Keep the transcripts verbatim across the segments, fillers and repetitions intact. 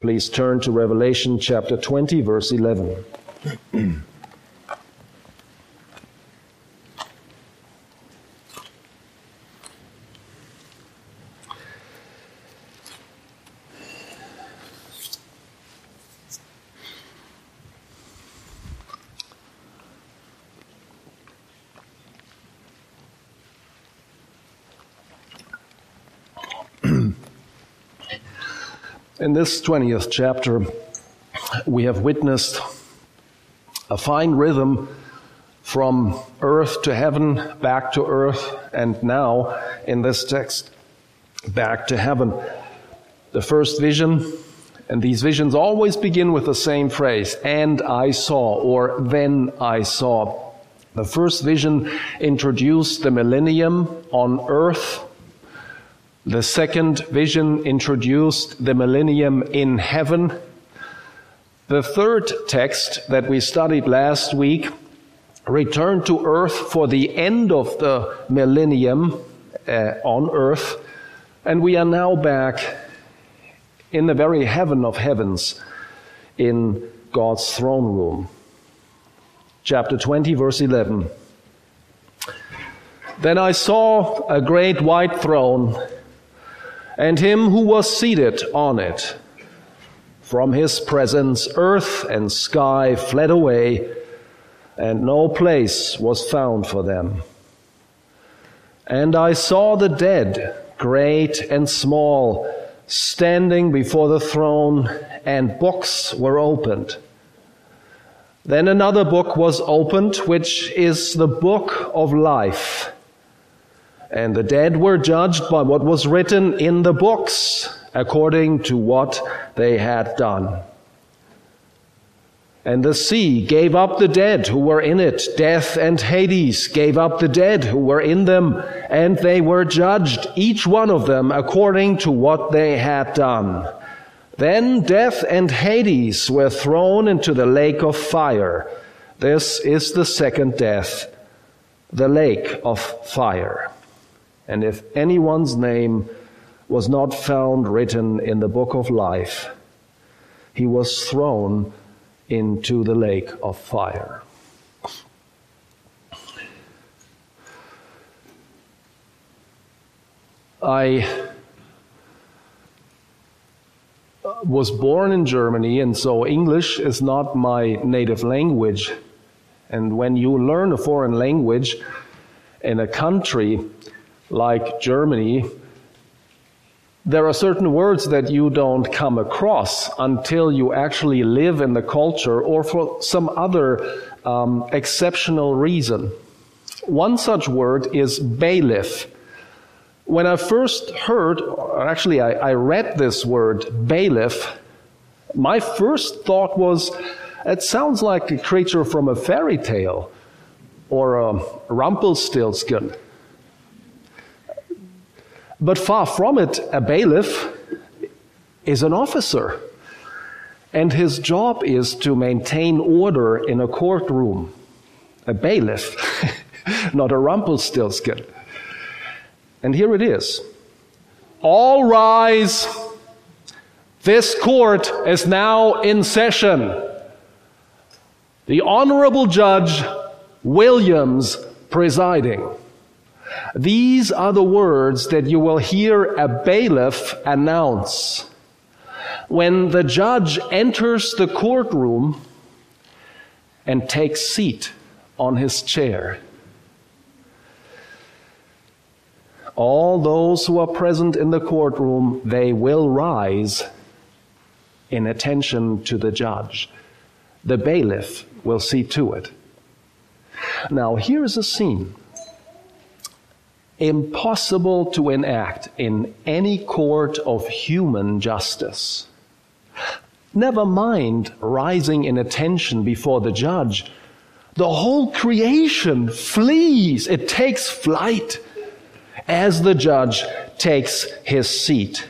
Please turn to Revelation chapter twenty, verse eleven. In this twentieth chapter, we have witnessed a fine rhythm from earth to heaven, back to earth, and now, in this text, back to heaven. The first vision, and these visions always begin with the same phrase, "and I saw," or "then I saw." The first vision introduced the millennium on earth. The second vision introduced the millennium in heaven. The third text that we studied last week returned to earth for the end of the millennium uh, on earth, and we are now back in the very heaven of heavens in God's throne room. Chapter twenty, verse eleven. Then I saw a great white throne, and him who was seated on it. From his presence, earth and sky fled away, and no place was found for them. And I saw the dead, great and small, standing before the throne, and books were opened. Then another book was opened, which is the book of life. And the dead were judged by what was written in the books, according to what they had done. And the sea gave up the dead who were in it. Death and Hades gave up the dead who were in them, and they were judged, each one of them, according to what they had done. Then death and Hades were thrown into the lake of fire. This is the second death, the lake of fire. And if anyone's name was not found written in the book of life, he was thrown into the lake of fire. I was born in Germany, and so English is not my native language. And when you learn a foreign language in a country like Germany, there are certain words that you don't come across until you actually live in the culture or for some other um, exceptional reason. One such word is bailiff. When I first heard, or actually I, I read this word, bailiff, my first thought was, it sounds like a creature from a fairy tale or a Rumpelstiltskin. But far from it, a bailiff is an officer, and his job is to maintain order in a courtroom. A bailiff, not a Rumpelstiltskin. And here it is. All rise. This court is now in session. The Honorable Judge Williams presiding. These are the words that you will hear a bailiff announce when the judge enters the courtroom and takes seat on his chair. All those who are present in the courtroom, they will rise in attention to the judge. The bailiff will see to it. Now, here is a scene impossible to enact in any court of human justice. Never mind rising in attention before the judge. The whole creation flees. It takes flight as the judge takes his seat.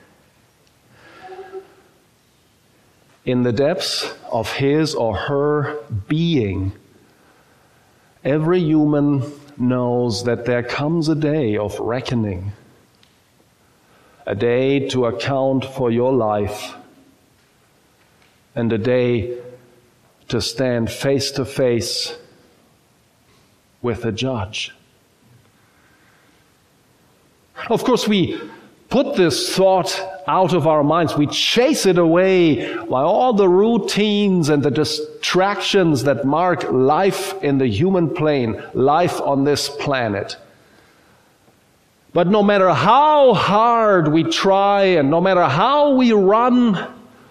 In the depths of his or her being, every human knows that there comes a day of reckoning, a day to account for your life, and a day to stand face to face with the judge. Of course, we put this thought out of our minds. We chase it away by all the routines and the distractions that mark life in the human plane, life on this planet. But no matter how hard we try and no matter how we run,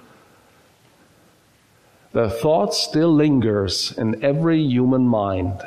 the thought still lingers in every human mind.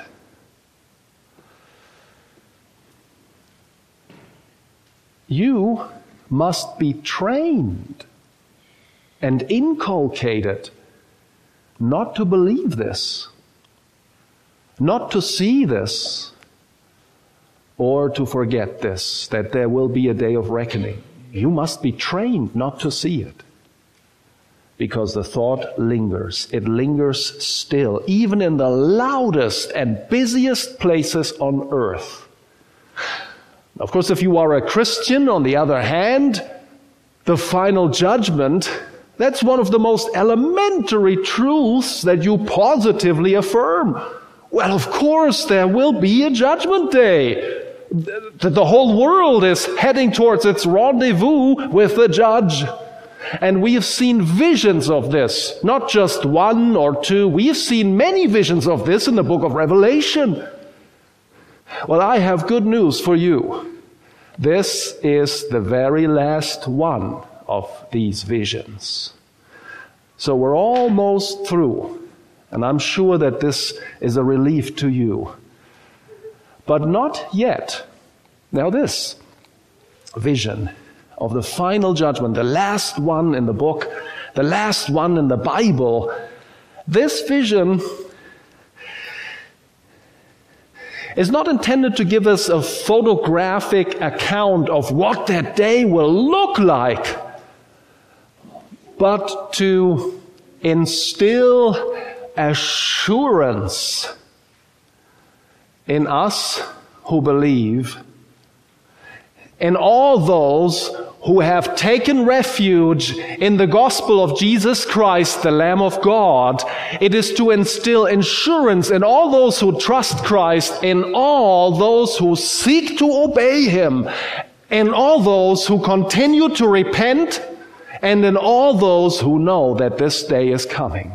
You must be trained and inculcated not to believe this, not to see this, or to forget this, that there will be a day of reckoning. You must be trained not to see it, because the thought lingers. It lingers still, even in the loudest and busiest places on earth. Of course, if you are a Christian, on the other hand, the final judgment, that's one of the most elementary truths that you positively affirm. Well, of course, there will be a judgment day. The whole world is heading towards its rendezvous with the judge. And we have seen visions of this, not just one or two. We have seen many visions of this in the book of Revelation. Well, I have good news for you. This is the very last one of these visions. So we're almost through, and I'm sure that this is a relief to you. But not yet. Now this vision of the final judgment, the last one in the book, the last one in the Bible, this vision is not intended to give us a photographic account of what that day will look like, but to instill assurance in us who believe, in all those who have taken refuge in the gospel of Jesus Christ, the Lamb of God. It is to instill assurance in all those who trust Christ, in all those who seek to obey Him, in all those who continue to repent, and in all those who know that this day is coming.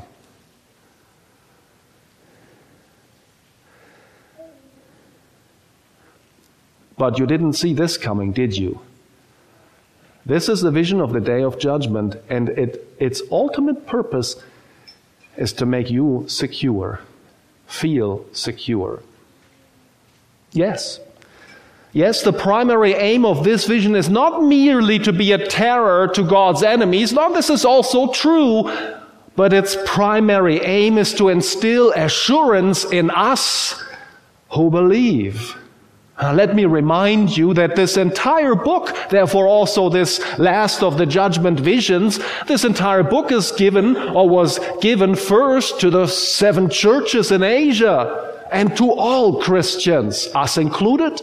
But you didn't see this coming, did you? This is the vision of the day of judgment, and it, its ultimate purpose is to make you secure, feel secure. Yes. Yes, the primary aim of this vision is not merely to be a terror to God's enemies. Now, this is also true, but its primary aim is to instill assurance in us who believe. Uh, let me remind you that this entire book, therefore also this last of the judgment visions, this entire book is given or was given first to the seven churches in Asia and to all Christians, us included.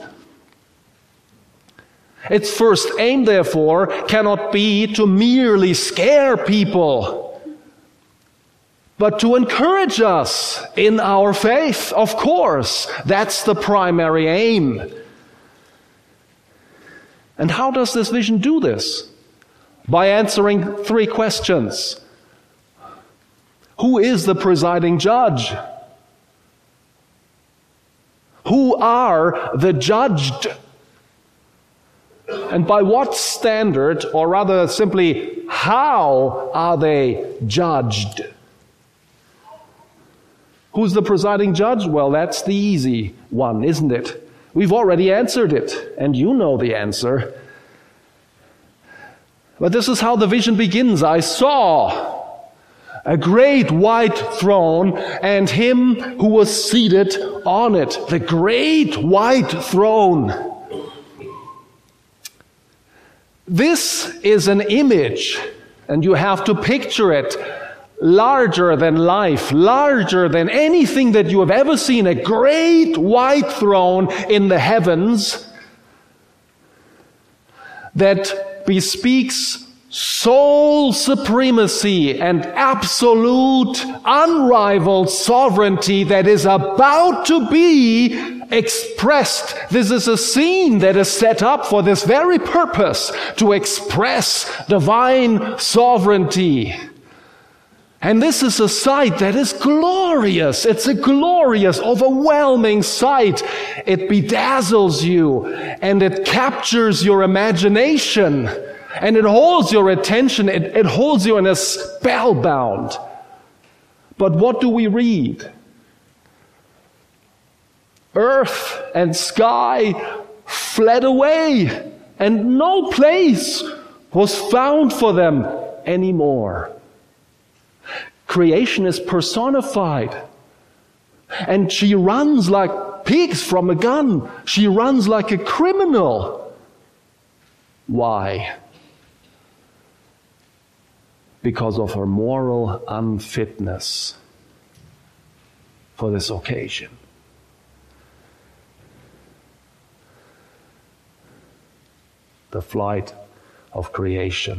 Its first aim, therefore, cannot be to merely scare people, but to encourage us in our faith. Of course, that's the primary aim. And how does this vision do this? By answering three questions. Who is the presiding judge? Who are the judged? And by what standard, or rather simply, how are they judged? Who's the presiding judge? Well, that's the easy one, isn't it? We've already answered it, and you know the answer. But this is how the vision begins. I saw a great white throne and him who was seated on it. The great white throne. This is an image, and you have to picture it. Larger than life, larger than anything that you have ever seen, a great white throne in the heavens that bespeaks sole supremacy and absolute unrivaled sovereignty that is about to be expressed. This is a scene that is set up for this very purpose, to express divine sovereignty. And this is a sight that is glorious. It's a glorious, overwhelming sight. It bedazzles you and it captures your imagination and it holds your attention. It, it holds you in a spellbound. But what do we read? Earth and sky fled away and no place was found for them anymore. Creation is personified. And she runs like pigs from a gun. She runs like a criminal. Why? Because of her moral unfitness for this occasion. The flight of creation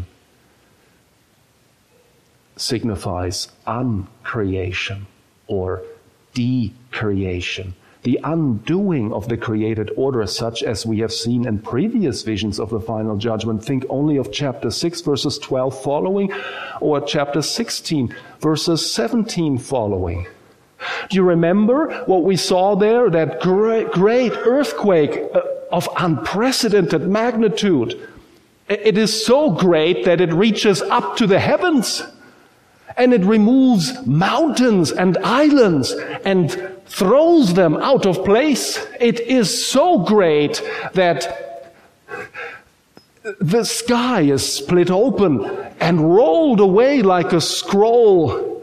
signifies uncreation or decreation, the undoing of the created order, such as we have seen in previous visions of the final judgment. Think only of chapter six, verses twelve following, or chapter sixteen, verses seventeen following. Do you remember what we saw there? That great, great earthquake of unprecedented magnitude. It is so great that it reaches up to the heavens. And it removes mountains and islands and throws them out of place. It is so great that the sky is split open and rolled away like a scroll.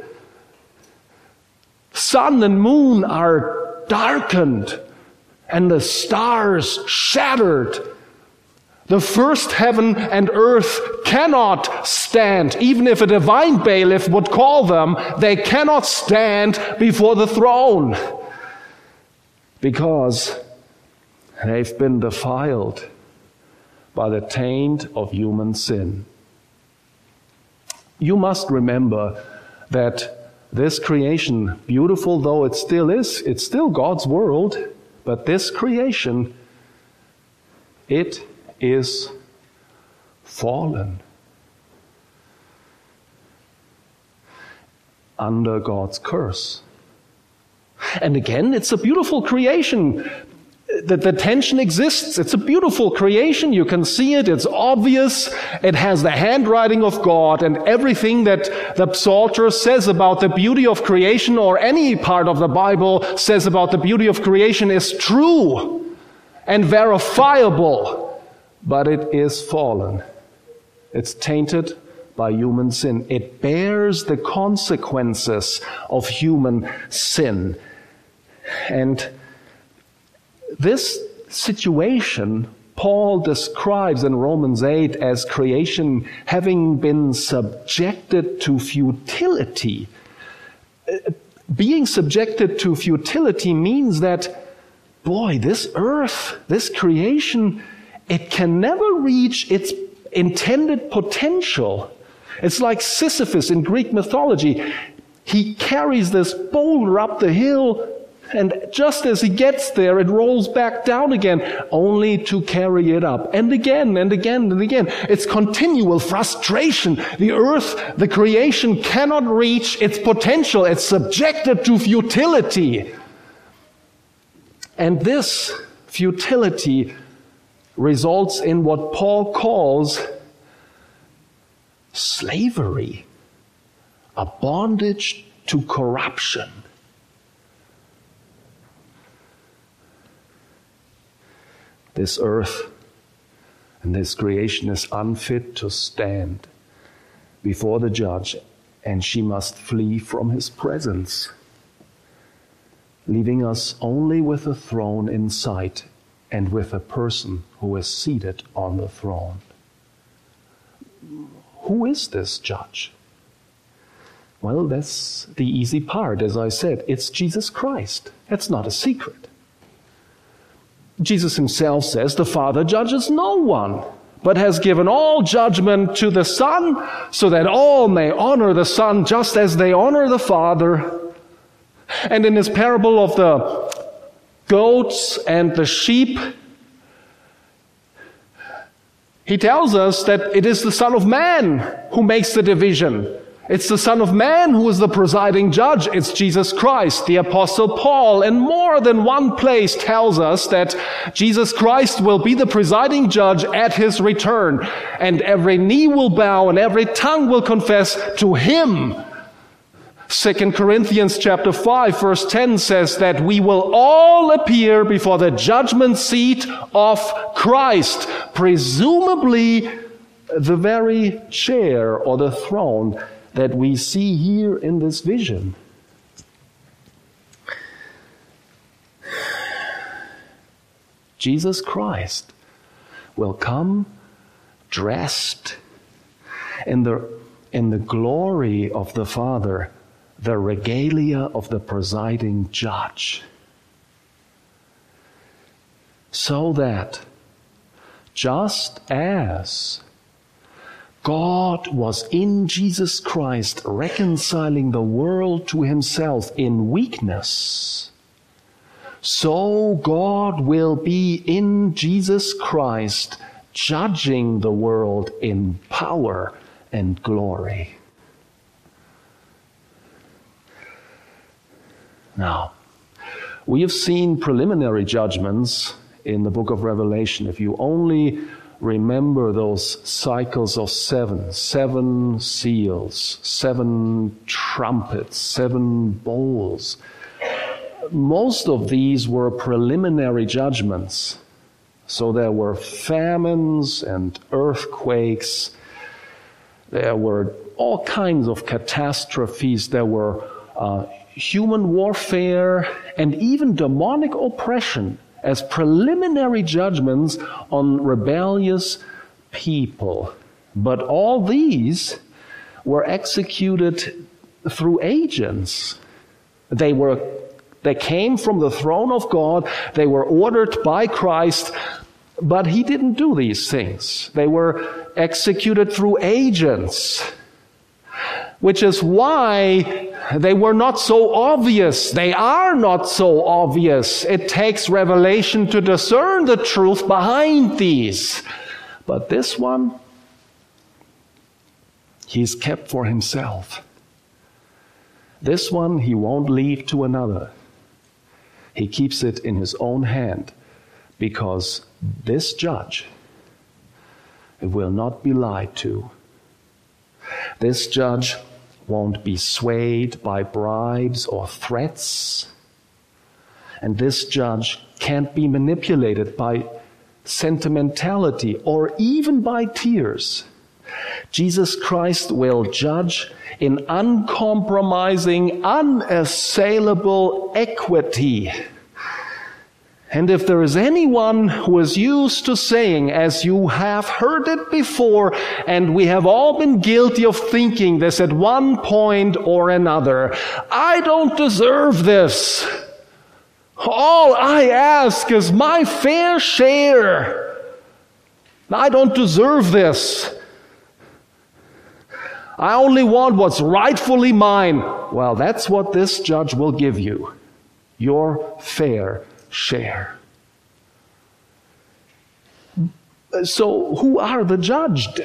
Sun and moon are darkened and the stars shattered. The first heaven and earth cannot stand. Even if a divine bailiff would call them, they cannot stand before the throne because they've been defiled by the taint of human sin. You must remember that this creation, beautiful though it still is, it's still God's world, but this creation, it is fallen under God's curse. And again, it's a beautiful creation. The, the tension exists. It's a beautiful creation. You can see it. It's obvious. It has the handwriting of God, and everything that the Psalter says about the beauty of creation, or any part of the Bible says about the beauty of creation, is true and verifiable. But it is fallen. It's tainted by human sin. It bears the consequences of human sin. And this situation Paul describes in Romans eight as creation having been subjected to futility. Being subjected to futility means that, boy, this earth, this creation, it can never reach its intended potential. It's like Sisyphus in Greek mythology. He carries this boulder up the hill, and just as he gets there, it rolls back down again, only to carry it up. And again, and again, and again. It's continual frustration. The earth, the creation, cannot reach its potential. It's subjected to futility. And this futility results in what Paul calls slavery, a bondage to corruption. This earth and this creation is unfit to stand before the judge, and she must flee from his presence, leaving us only with a throne in sight and with a person who is seated on the throne. Who is this judge? Well, that's the easy part, as I said. It's Jesus Christ. That's not a secret. Jesus himself says the Father judges no one, but has given all judgment to the Son, so that all may honor the Son just as they honor the Father. And in his parable of the goats and the sheep, he tells us that it is the Son of Man who makes the division. It's the Son of Man who is the presiding judge. It's Jesus Christ. The Apostle Paul, in more than one place, tells us that Jesus Christ will be the presiding judge at his return, and every knee will bow and every tongue will confess to him. Second Corinthians chapter five, verse ten says that we will all appear before the judgment seat of Christ, presumably the very chair or the throne that we see here in this vision. Jesus Christ will come dressed in the, in the glory of the Father, the regalia of the presiding judge, so that just as God was in Jesus Christ reconciling the world to himself in weakness, so God will be in Jesus Christ judging the world in power and glory. Now, we have seen preliminary judgments in the book of Revelation. If you only remember those cycles of seven, seven seals, seven trumpets, seven bowls. Most of these were preliminary judgments. So there were famines and earthquakes. There were all kinds of catastrophes. There were uh, human warfare and even demonic oppression as preliminary judgments on rebellious people. But all these were executed through agents. They were, they came from the throne of God. They were ordered by Christ, but he didn't do these things. They were executed through agents, which is why they were not so obvious. They are not so obvious. It takes revelation to discern the truth behind these. But this one, he's kept for himself. This one he won't leave to another. He keeps it in his own hand, because this judge will not be lied to. This judge won't be swayed by bribes or threats. And this judge can't be manipulated by sentimentality or even by tears. Jesus Christ will judge in uncompromising, unassailable equity. And if there is anyone who is used to saying, as you have heard it before, and we have all been guilty of thinking this at one point or another, I don't deserve this. All I ask is my fair share. I don't deserve this. I only want what's rightfully mine. Well, that's what this judge will give you. Your fair share. So who are the judged?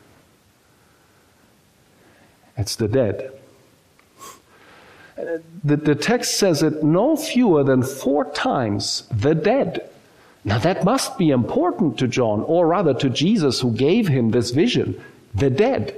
It's the dead. The, the text says it no fewer than four times, the dead. Now that must be important to John, or rather to Jesus who gave him this vision. The dead.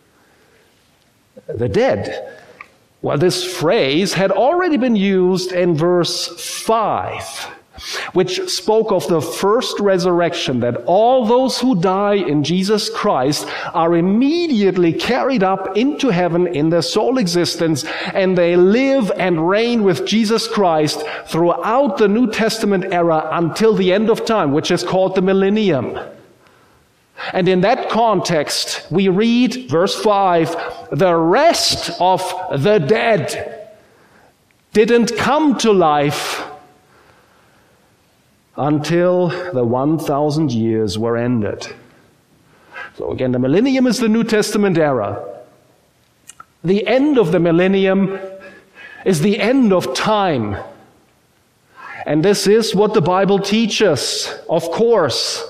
The dead. Well, this phrase had already been used in verse five, which spoke of the first resurrection, that all those who die in Jesus Christ are immediately carried up into heaven in their sole existence, and they live and reign with Jesus Christ throughout the New Testament era until the end of time, which is called the millennium. And in that context, we read, verse five, the rest of the dead didn't come to life until the one thousand years were ended. So again, the millennium is the New Testament era. The end of the millennium is the end of time. And this is what the Bible teaches, of course.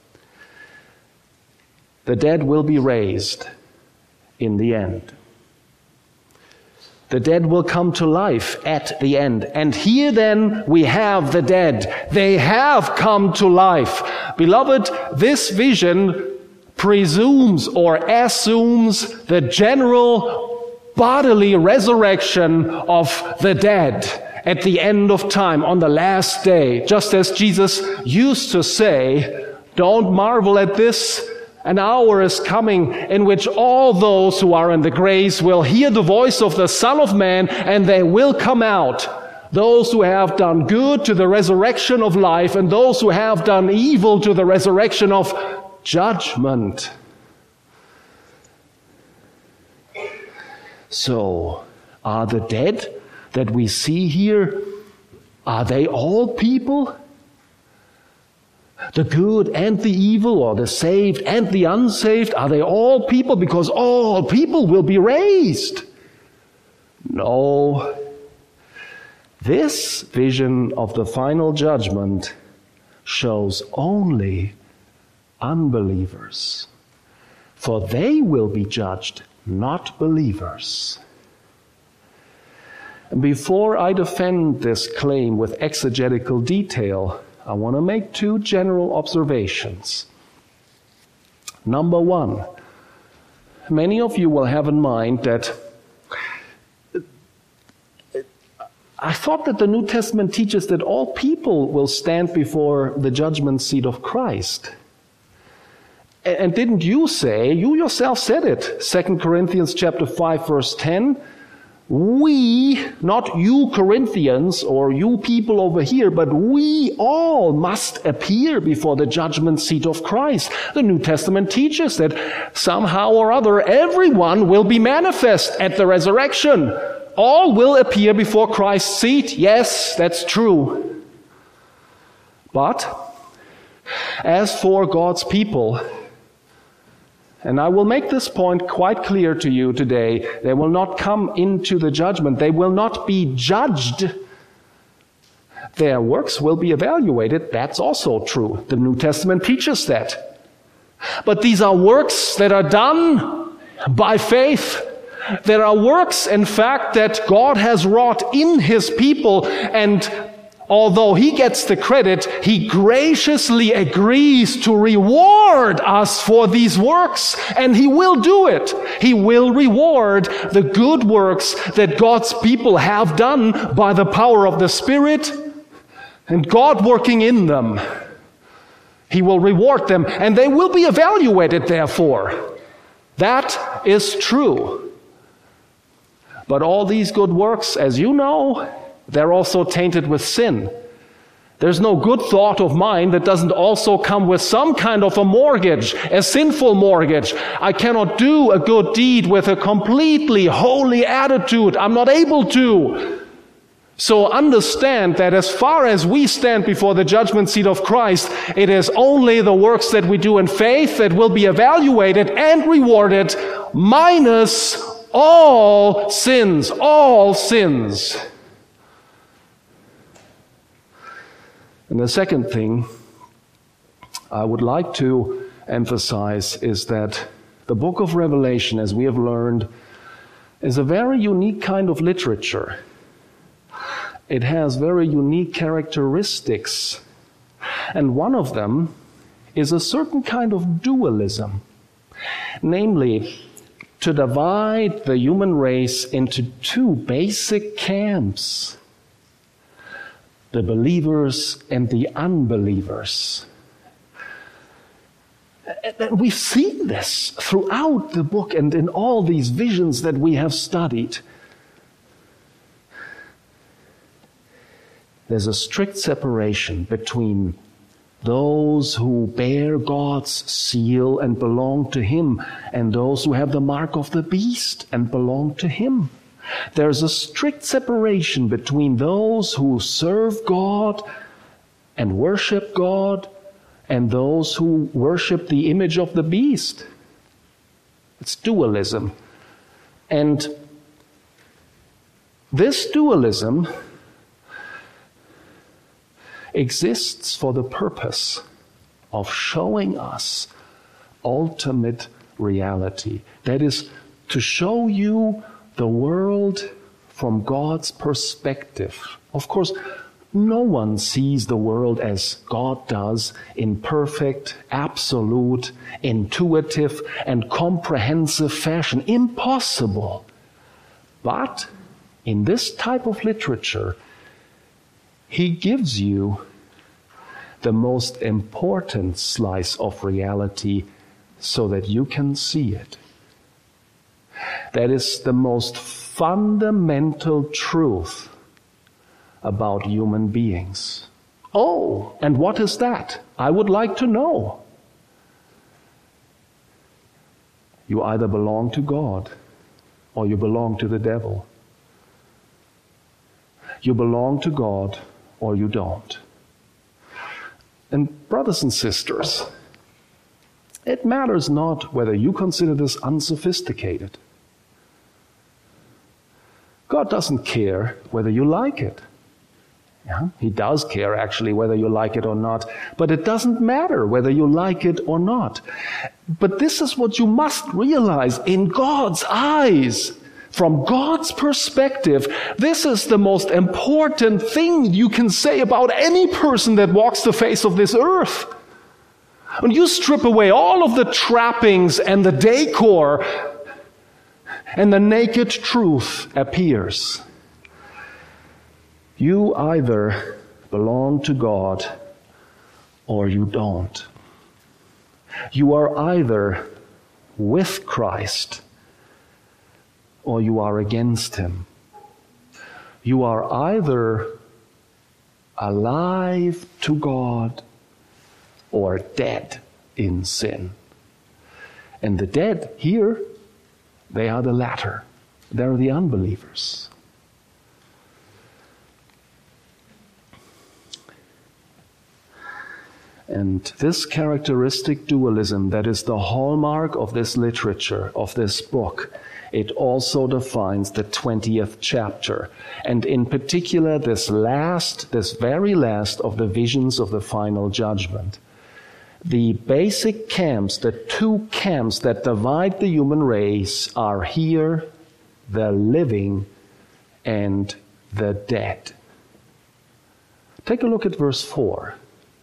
The dead will be raised in the end. The dead will come to life at the end. And here then we have the dead. They have come to life. Beloved, this vision presumes or assumes the general bodily resurrection of the dead at the end of time, on the last day. Just as Jesus used to say, don't marvel at this, an hour is coming in which all those who are in the graves will hear the voice of the Son of Man, and they will come out. Those who have done good to the resurrection of life, and those who have done evil to the resurrection of judgment. So, are the dead that we see here, are they all people? The good and the evil, or the saved and the unsaved, are they all people? Because all people will be raised. No. This vision of the final judgment shows only unbelievers, for they will be judged, not believers. And before I defend this claim with exegetical detail, I want to make two general observations. Number one, many of you will have in mind that I thought that the New Testament teaches that all people will stand before the judgment seat of Christ. And didn't you say, you yourself said it, Second Corinthians chapter five, verse ten, we, not you Corinthians or you people over here, but we all must appear before the judgment seat of Christ. The New Testament teaches that somehow or other everyone will be manifest at the resurrection. All will appear before Christ's seat. Yes, that's true. But as for God's people, and I will make this point quite clear to you today, they will not come into the judgment. They will not be judged. Their works will be evaluated. That's also true. The New Testament teaches that. But these are works that are done by faith. There are works, in fact, that God has wrought in His people, and although He gets the credit, He graciously agrees to reward us for these works, and He will do it. He will reward the good works that God's people have done by the power of the Spirit and God working in them. He will reward them, and they will be evaluated, therefore. That is true. But all these good works, as you know, they're also tainted with sin. There's no good thought of mine that doesn't also come with some kind of a mortgage, a sinful mortgage. I cannot do a good deed with a completely holy attitude. I'm not able to. So understand that as far as we stand before the judgment seat of Christ, it is only the works that we do in faith that will be evaluated and rewarded, minus all sins, all sins. And the second thing I would like to emphasize is that the book of Revelation, as we have learned, is a very unique kind of literature. It has very unique characteristics. And one of them is a certain kind of dualism. Namely, to divide the human race into two basic camps: the believers and the unbelievers. And we've seen this throughout the book and in all these visions that we have studied. There's a strict separation between those who bear God's seal and belong to Him, and those who have the mark of the beast and belong to Him. There's a strict separation between those who serve God and worship God and those who worship the image of the beast It's dualism. And this dualism exists for the purpose of showing us ultimate reality. That is, to show you the world from God's perspective. Of course, no one sees the world as God does, in perfect, absolute, intuitive, and comprehensive fashion. Impossible. But in this type of literature, he gives you the most important slice of reality so that you can see it. That is the most fundamental truth about human beings. Oh, and what is that? I would like to know. You either belong to God or you belong to the devil. You belong to God or you don't. And brothers and sisters, it matters not whether you consider this unsophisticated. God doesn't care whether you like it. Yeah, he does care actually whether you like it or not, but it doesn't matter whether you like it or not. But this is what you must realize: in God's eyes, from God's perspective, this is the most important thing you can say about any person that walks the face of this earth. When you strip away all of the trappings and the decor, and the naked truth appears. You either belong to God or you don't. You are either with Christ or you are against him. You are either alive to God or dead in sin. And the dead here, they are the latter. They're the unbelievers. And this characteristic dualism that is the hallmark of this literature, of this book, it also defines the twentieth chapter. And in particular, this last, this very last of the visions of the final judgment. The basic camps, the two camps that divide the human race are here, the living and the dead. Take a look at verse four.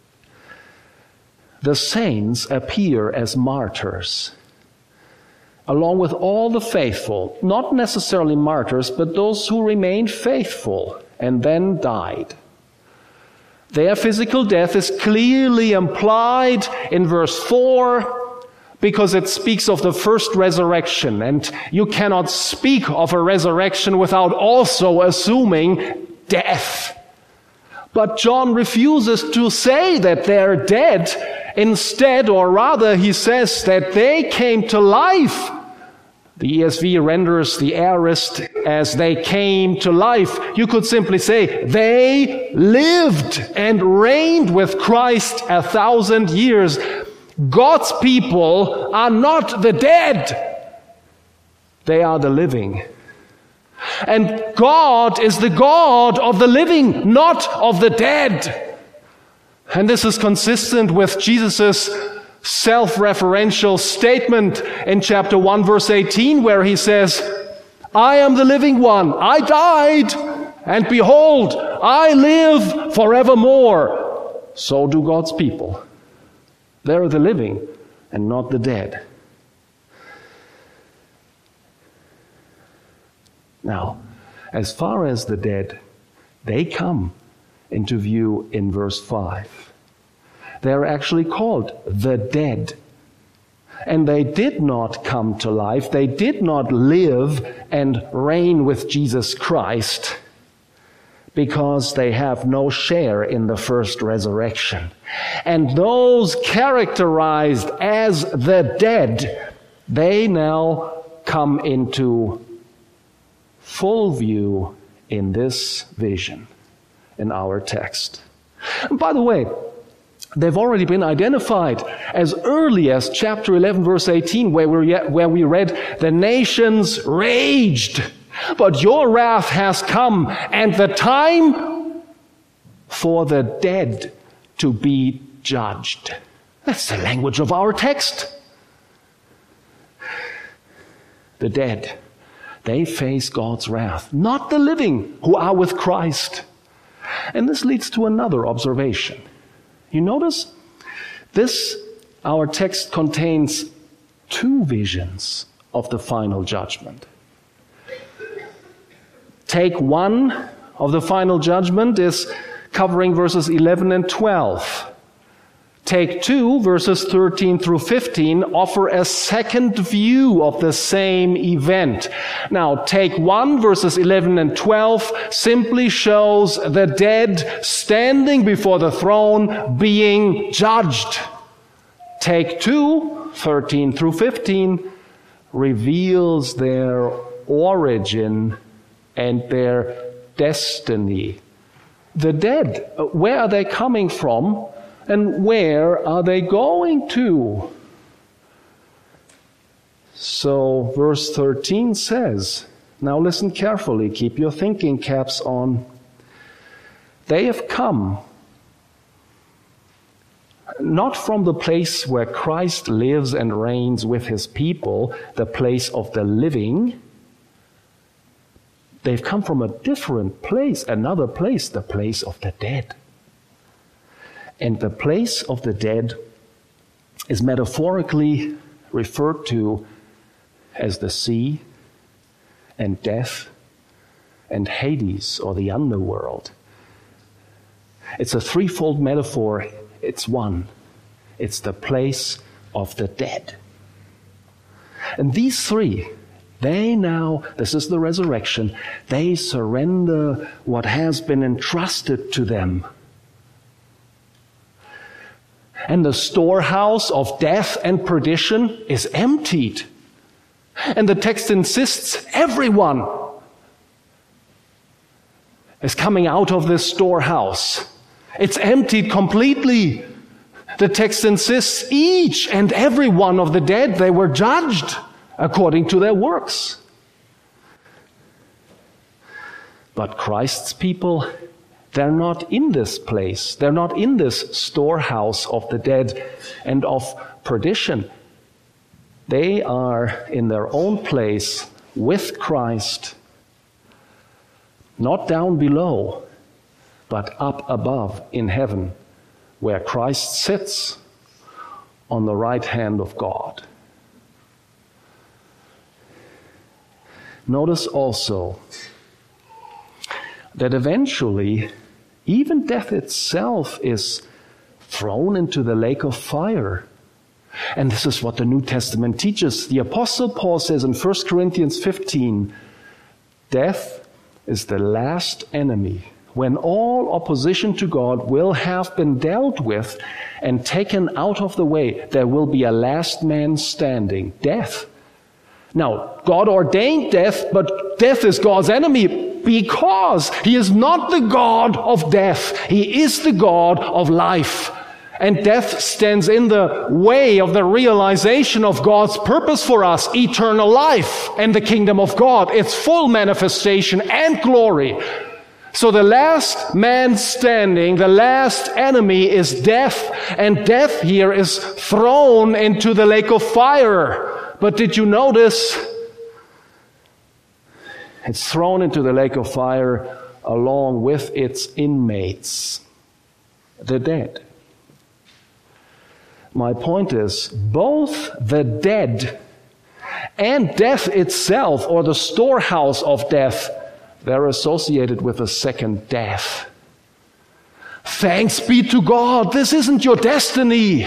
The saints appear as martyrs, along with all the faithful, not necessarily martyrs, but those who remained faithful and then died. Their physical death is clearly implied in verse four because it speaks of the first resurrection, and you cannot speak of a resurrection without also assuming death. But John refuses to say that they're dead. Instead, or rather, he says that they came to life. The E S V renders the aorist as they came to life. You could simply say they lived and reigned with Christ a thousand years. God's people are not the dead. They are the living. And God is the God of the living, not of the dead. And this is consistent with Jesus' self-referential statement in chapter one, verse eighteen, where he says, I am the living one. I died, and behold, I live forevermore. So do God's people. They're the living and not the dead. Now, as far as the dead, they come into view in verse five. They're actually called the dead. And they did not come to life. They did not live and reign with Jesus Christ because they have no share in the first resurrection. And those characterized as the dead, they now come into full view in this vision in our text. And by the way, They've already been identified as early as chapter eleven, verse eighteen, where we, where we read, the nations raged, but your wrath has come, and the time for the dead to be judged. That's the language of our text. The dead, they face God's wrath, not the living who are with Christ. And this leads to another observation. You notice this, our text contains two visions of the final judgment. Take one of the final judgment is covering verses eleven and twelve. Take two, verses thirteen through fifteen, offer a second view of the same event. Now, take one, verses eleven and twelve, simply shows the dead standing before the throne being judged. Take two, thirteen through fifteen, reveals their origin and their destiny. The dead, where are they coming from? And where are they going to? So verse thirteen says, now listen carefully, keep your thinking caps on. They have come not from the place where Christ lives and reigns with his people, the place of the living. They've come from a different place, another place, the place of the dead. And the place of the dead is metaphorically referred to as the sea and death and Hades, or the underworld. It's a threefold metaphor. It's one. It's the place of the dead. And these three, they now, this is the resurrection, they surrender what has been entrusted to them. And the storehouse of death and perdition is emptied. And the text insists everyone is coming out of this storehouse. It's emptied completely. The text insists each and every one of the dead, they were judged according to their works. But Christ's people, they're not in this place. They're not in this storehouse of the dead and of perdition. They are in their own place with Christ, not down below, but up above in heaven, where Christ sits on the right hand of God. Notice also that eventually even death itself is thrown into the lake of fire. And this is what the New Testament teaches. The Apostle Paul says in First Corinthians fifteen, death is the last enemy. When all opposition to God will have been dealt with and taken out of the way, there will be a last man standing, death. Now, God ordained death, but death is God's enemy because he is not the God of death. He is the God of life. And death stands in the way of the realization of God's purpose for us, eternal life and the kingdom of God, its full manifestation and glory. So the last man standing, the last enemy is death, and death here is thrown into the lake of fire. But did you notice? It's thrown into the lake of fire along with its inmates, the dead. My point is, both the dead and death itself, or the storehouse of death, they're associated with a second death. Thanks be to God, this isn't your destiny.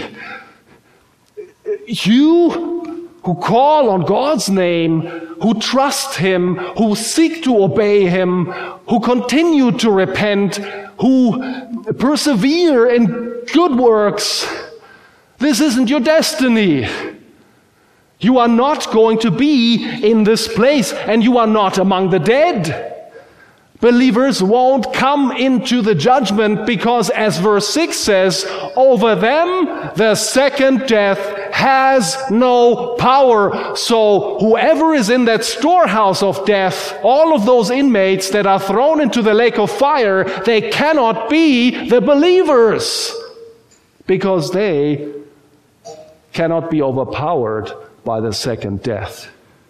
You who call on God's name, who trust him, who seek to obey him, who continue to repent, who persevere in good works, this isn't your destiny. You are not going to be in this place, and you are not among the dead. Believers won't come into the judgment because, as verse six says, over them the second death has no power. So whoever is in that storehouse of death, all of those inmates that are thrown into the lake of fire, they cannot be the believers because they cannot be overpowered by the second death.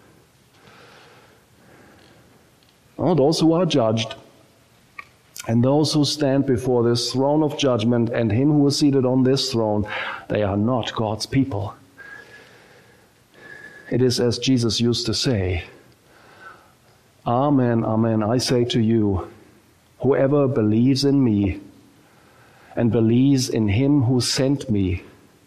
Oh, those who are judged and those who stand before this throne of judgment and him who is seated on this throne, they are not God's people. It is as Jesus used to say, Amen, amen, I say to you, whoever believes in me and believes in him who sent me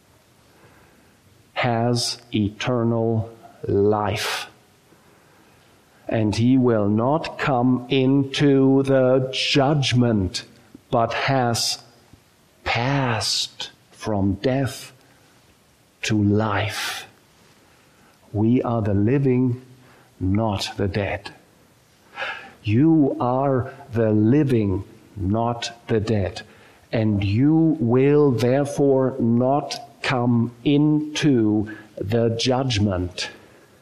has eternal life. And he will not come into the judgment, but has passed from death to life. We are the living, not the dead. You are the living, not the dead. And you will therefore not come into the judgment.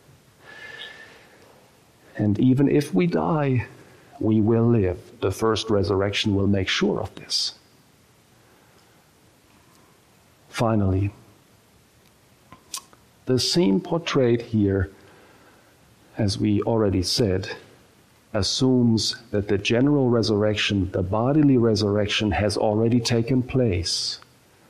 And even if we die, we will live. The first resurrection will make sure of this. Finally, the scene portrayed here, as we already said, assumes that the general resurrection, the bodily resurrection, has already taken place.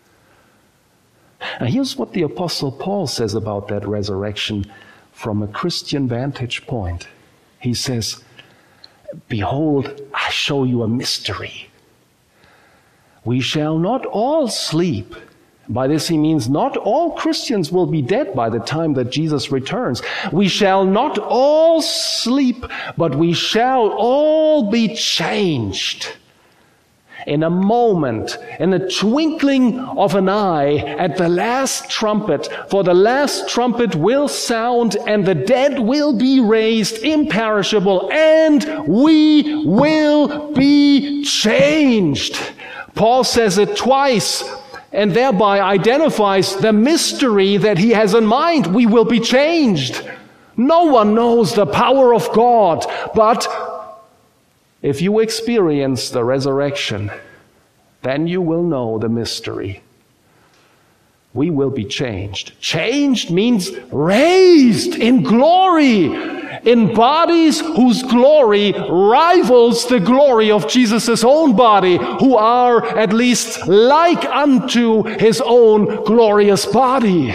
Now here's what the Apostle Paul says about that resurrection from a Christian vantage point. He says, behold, I show you a mystery. We shall not all sleep. By this he means not all Christians will be dead by the time that Jesus returns. We shall not all sleep, but we shall all be changed. In a moment, in a twinkling of an eye, at the last trumpet, for the last trumpet will sound, and the dead will be raised imperishable, and we will be changed. Paul says it twice, and thereby identifies the mystery that he has in mind. We will be changed. No one knows the power of God, but if you experience the resurrection, then you will know the mystery. We will be changed. Changed means raised in glory, in bodies whose glory rivals the glory of Jesus' own body, who are at least like unto his own glorious body.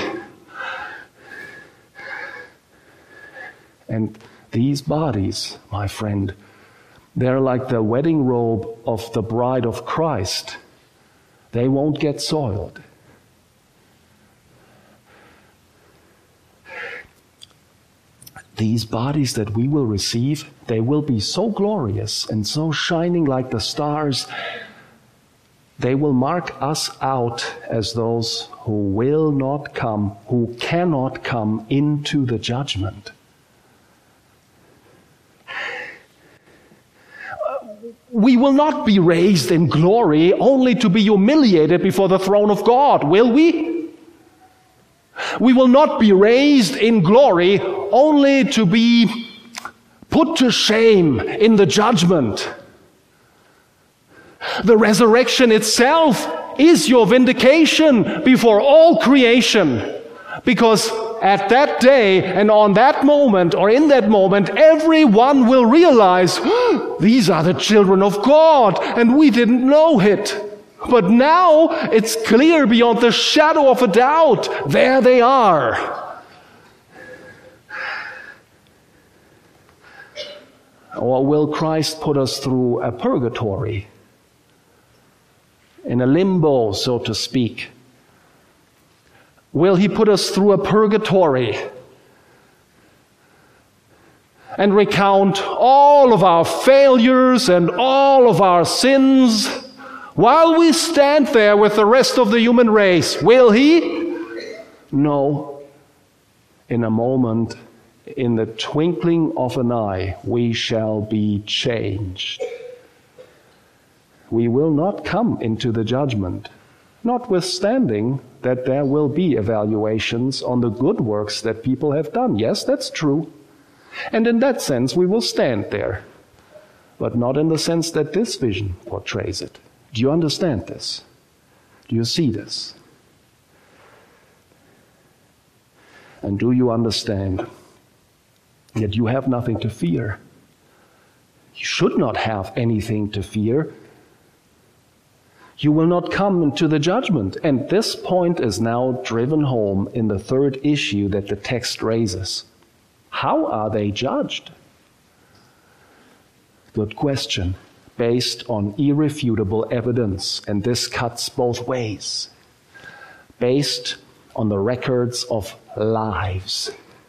And these bodies, my friend, they're like the wedding robe of the bride of Christ. They won't get soiled. These bodies that we will receive, they will be so glorious and so shining like the stars. They will mark us out as those who will not come, who cannot come into the judgment. We will not be raised in glory only to be humiliated before the throne of God, will we? We will not be raised in glory only to be put to shame in the judgment. The resurrection itself is your vindication before all creation, because at that day and on that moment or in that moment, everyone will realize, oh, these are the children of God, and we didn't know it. But now it's clear beyond the shadow of a doubt. There they are. Or will Christ put us through a purgatory, in a limbo, so to speak? Will he put us through a purgatory and recount all of our failures and all of our sins while we stand there with the rest of the human race? Will he? No. In a moment, in the twinkling of an eye, we shall be changed. we will not come into the judgment, notwithstanding that there will be evaluations on the good works that people have done. Yes, that's true. And in that sense, we will stand there, but not in the sense that this vision portrays it. Do you understand this? Do you see this? And do you understand that you have nothing to fear? You should not have anything to fear. You will not come into the judgment. And this point is now driven home in the third issue that the text raises. How are they judged? Good question, based on irrefutable evidence, and this cuts both ways. Based on the records of lives.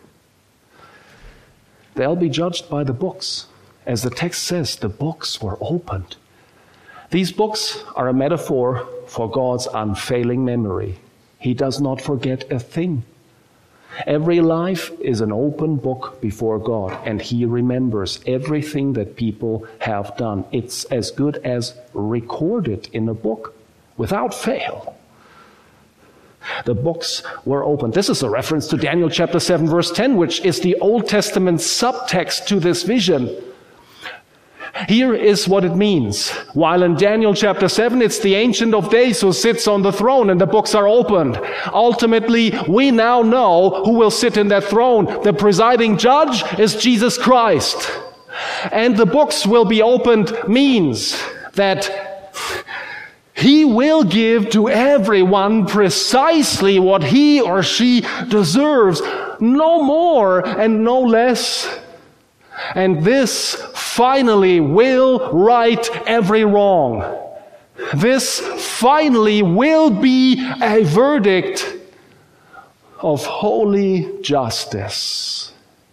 They'll be judged by the books. As the text says, the books were opened. These books are a metaphor for God's unfailing memory. He does not forget a thing. Every life is an open book before God, and He remembers everything that people have done. It's as good as recorded in a book, without fail. The books were opened. This is a reference to Daniel chapter seven, verse ten, which is the Old Testament subtext to this vision. Here is what it means. While in Daniel chapter seven, it's the Ancient of Days who sits on the throne and the books are opened. Ultimately, we now know who will sit in that throne. The presiding judge is Jesus Christ. And the books will be opened means that He will give to everyone precisely what he or she deserves, no more and no less. And this finally will right every wrong. This finally will be a verdict of holy justice.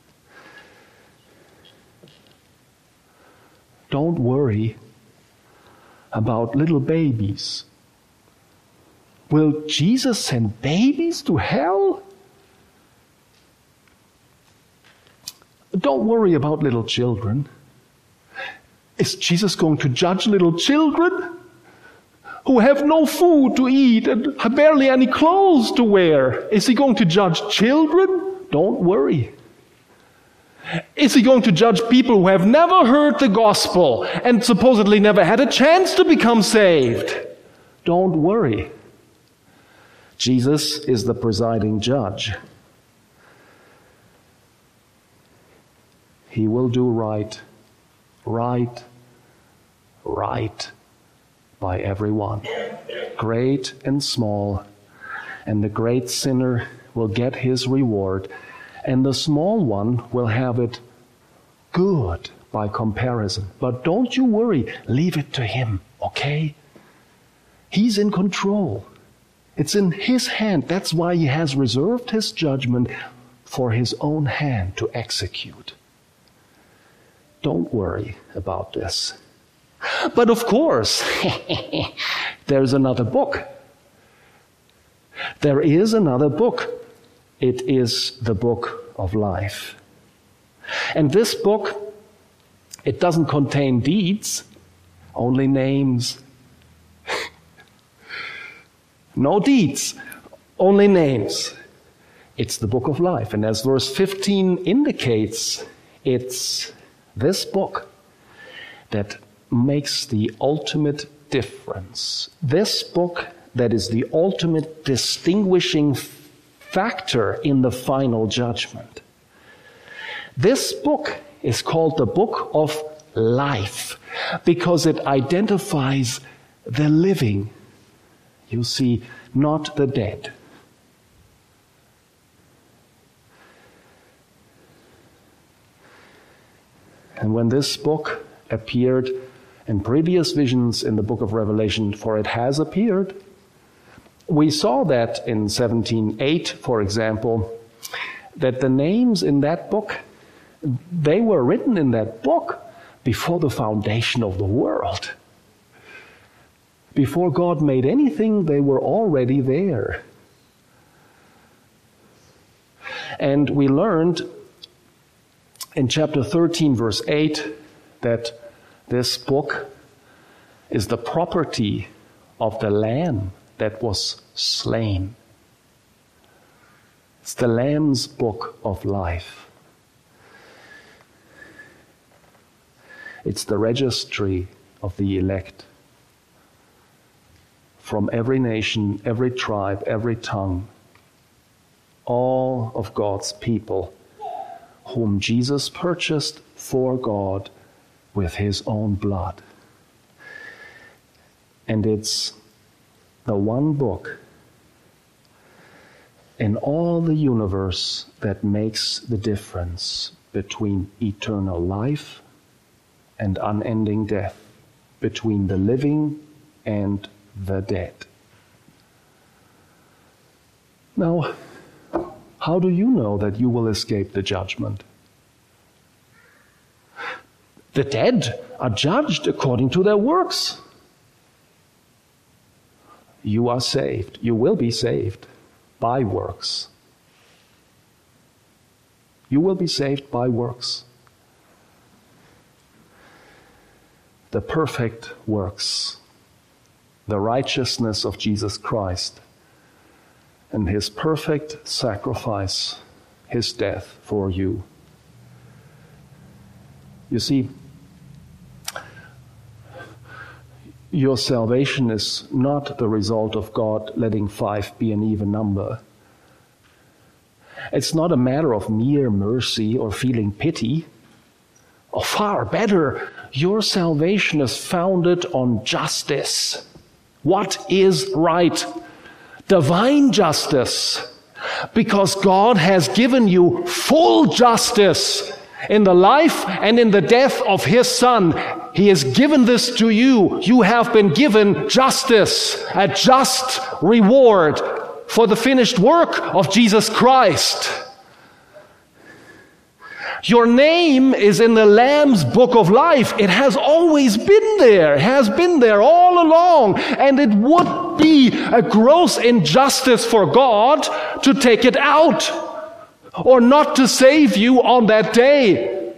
Don't worry about little babies. Will Jesus send babies to hell? Don't worry about little children. Is Jesus going to judge little children who have no food to eat and have barely any clothes to wear? Is He going to judge children? Don't worry. Is He going to judge people who have never heard the gospel and supposedly never had a chance to become saved? Don't worry. Jesus is the presiding judge. He will do right, right, right by everyone, great and small. And the great sinner will get his reward, and the small one will have it good by comparison. But don't you worry, leave it to Him, okay? He's in control. It's in His hand. That's why He has reserved His judgment for His own hand to execute. Don't worry about this. But of course, there's another book. There is another book. It is the book of life. And this book, it doesn't contain deeds, only names. No deeds, only names. It's the book of life. And as verse fifteen indicates, it's this book that makes the ultimate difference. This book that is the ultimate distinguishing factor in the final judgment. This book is called the book of life because it identifies the living. You see, not the dead. And when this book appeared in previous visions in the book of Revelation, for it has appeared, we saw that in seventeen eight, for example, that the names in that book, they were written in that book before the foundation of the world. Before God made anything, they were already there. And we learned in chapter thirteen, verse eight, that this book is the property of the Lamb that was slain. It's the Lamb's book of life. It's the registry of the elect. From every nation, every tribe, every tongue, all of God's people, whom Jesus purchased for God with his own blood. And it's the one book in all the universe that makes the difference between eternal life and unending death, between the living and the dead. Now, how do you know that you will escape the judgment? The dead are judged according to their works. You are saved. You will be saved by works. You will be saved by works. The perfect works, the righteousness of Jesus Christ, and his perfect sacrifice, his death for you. You see, your salvation is not the result of God letting five be an even number. It's not a matter of mere mercy or feeling pity. Or far better, your salvation is founded on justice. What is right? Divine justice. Because God has given you full justice in the life and in the death of his Son. He has given this to you. You have been given justice, a just reward for the finished work of Jesus Christ. Your name is in the Lamb's book of life. It has always been there. It has been there all along. And it would be a gross injustice for God to take it out or not to save you on that day.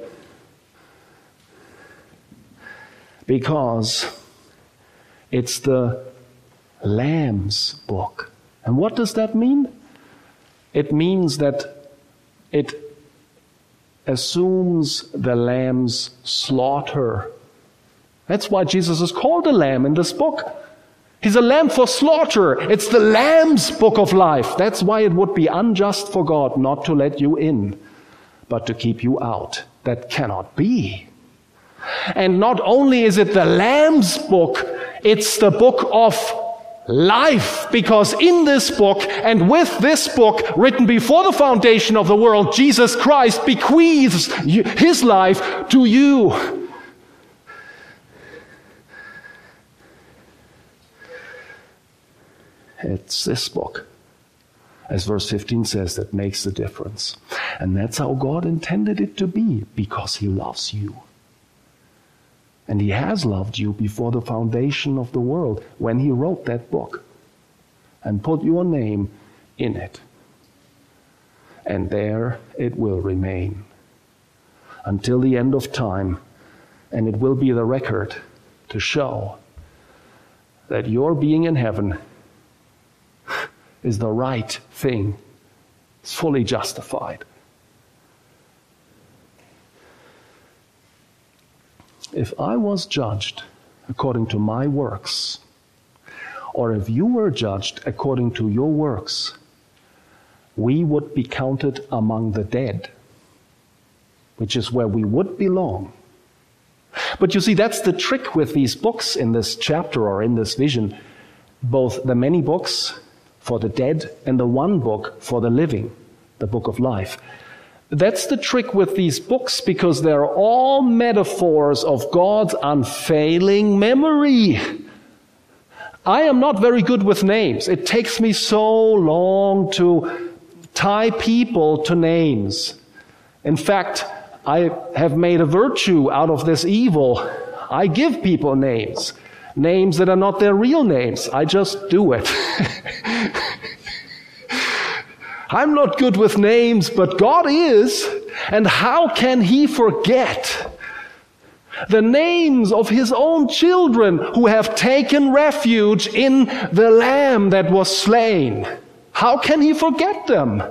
Because it's the Lamb's book. And what does that mean? It means that it assumes the Lamb's slaughter. That's why Jesus is called a lamb in this book. He's a lamb for slaughter. It's the Lamb's book of life. That's why it would be unjust for God not to let you in, but to keep you out. That cannot be. And not only is it the Lamb's book, it's the book of life, because in this book and with this book written before the foundation of the world, Jesus Christ bequeaths his life to you. It's this book, as verse fifteen says, that makes the difference. And that's how God intended it to be, because he loves you. And he has loved you before the foundation of the world when he wrote that book and put your name in it. And there it will remain until the end of time. And it will be the record to show that your being in heaven is the right thing. It's fully justified. If I was judged according to my works, or if you were judged according to your works, we would be counted among the dead, which is where we would belong. But you see, that's the trick with these books in this chapter or in this vision, both the many books for the dead and the one book for the living, the book of life. That's the trick with these books, because they're all metaphors of God's unfailing memory. I am not very good with names. It takes me so long to tie people to names. In fact, I have made a virtue out of this evil. I give people names, names that are not their real names. I just do it. I'm not good with names, but God is. And how can he forget The names of his own children who have taken refuge in the Lamb that was slain. How can he forget them?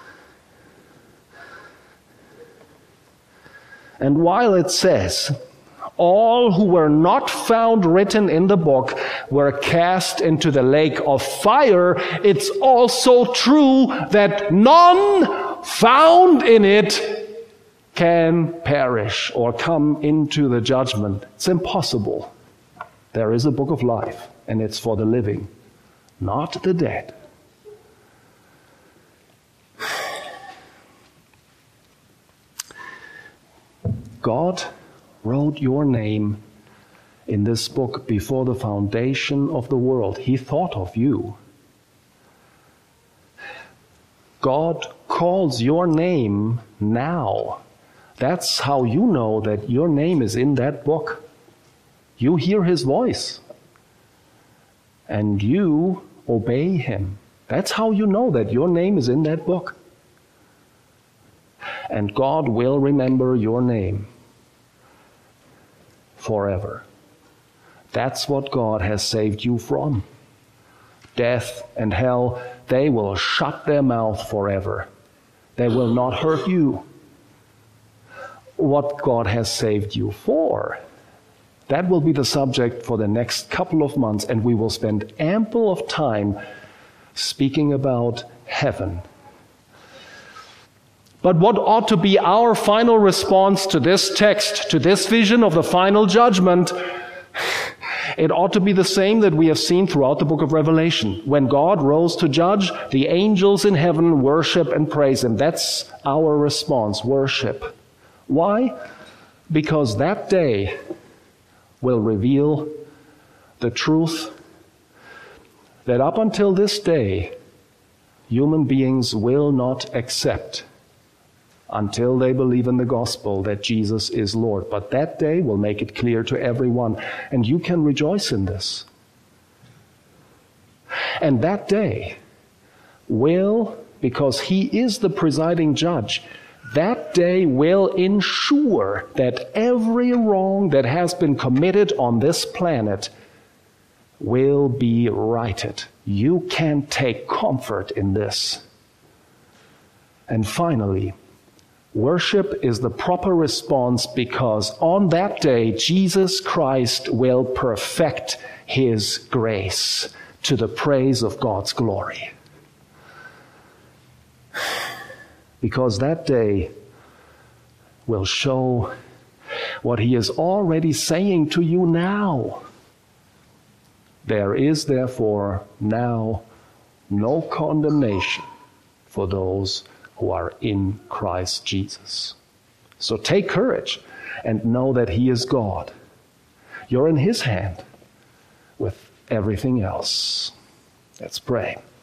And while it says, all who were not found written in the book were cast into the lake of fire, it's also true that none found in it can perish or come into the judgment. It's impossible. There is a book of life, and it's for the living, not the dead. God wrote your name in this book before the foundation of the world. He thought of you. God calls your name now. That's how you know that your name is in that book. You hear his voice, and you obey him. That's how you know that your name is in that book. And God will remember your name forever. That's what God has saved you from. Death and hell, they will shut their mouth forever. They will not hurt you. What God has saved you for, that will be the subject for the next couple of months, and we will spend ample of time speaking about heaven. But what ought to be our final response to this text, to this vision of the final judgment? It ought to be the same that we have seen throughout the book of Revelation. When God rose to judge, the angels in heaven worship and praise him. That's our response, worship. Why? Because that day will reveal the truth that up until this day, human beings will not accept until they believe in the gospel that Jesus is Lord. But that day will make it clear to everyone, and you can rejoice in this. And that day will, because he is the presiding judge, that day will ensure that every wrong that has been committed on this planet will be righted. You can take comfort in this. And finally, worship is the proper response because on that day, Jesus Christ will perfect his grace to the praise of God's glory. Because that day will show what he is already saying to you now. There is therefore now no condemnation for those who are in Christ Jesus. So take courage and know that he is God. You're in his hand with everything else. Let's pray.